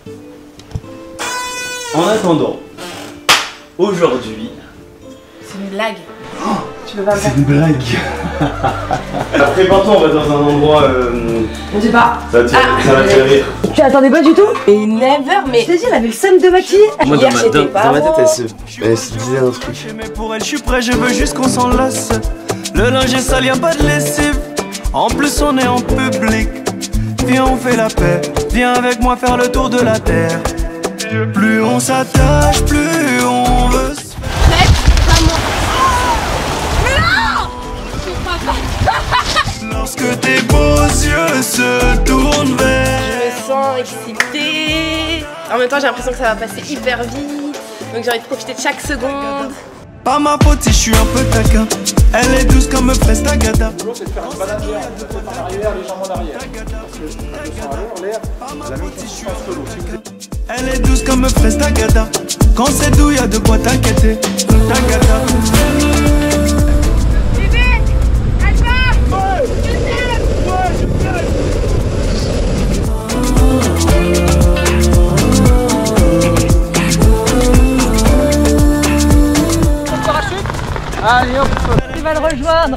En attendant, aujourd'hui... C'est une blague. Oh, tu veux pas me faire... C'est une blague. Après 20 ans, on va dans un endroit... On sait pas. Ça va te faire rire. Tu attendais pas du tout? Et never, mais... Je t'ai dit, elle avait le seum de maquiller. Moi, dans ma tête, elle se disait un truc. Mais pour elle, je suis prêt, je veux juste qu'on s'enlace. Le linge est sale, y'a pas de lessive. En plus, on est en public. Viens, on fait la paix. Viens avec moi faire le tour de la terre. Plus on s'attache, plus on veut se faire. Mais non! Lorsque tes beaux yeux se tournent vers. Je me sens excitée. En même temps, j'ai l'impression que ça va passer hyper vite. Donc j'ai envie de profiter de chaque seconde. Pas ma faute si je suis un peu taquin. Elle est douce comme me presse ta gata. Toujours c'est de faire une balade en arrière, les jambes en arrière. Parce que je sens en l'air, la même chose sur l'eau. Elle est douce comme me presse ta gata. Quand c'est doux, y'a de quoi t'inquiéter. Ta gata. Bébé, elle va. Allez hop, Tu vas le rejoindre.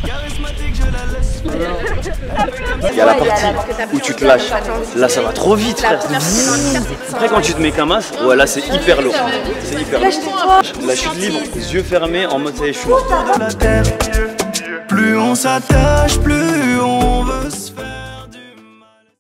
Il y a la partie où tu te lâches. Là, ça va trop vite, frère. Après, quand tu te mets qu'un masque, ouais, là, c'est hyper lourd. C'est hyper lourd. La chute libre, les yeux fermés, en mode ça y est, je suis mort. Plus on s'attache, plus on veut.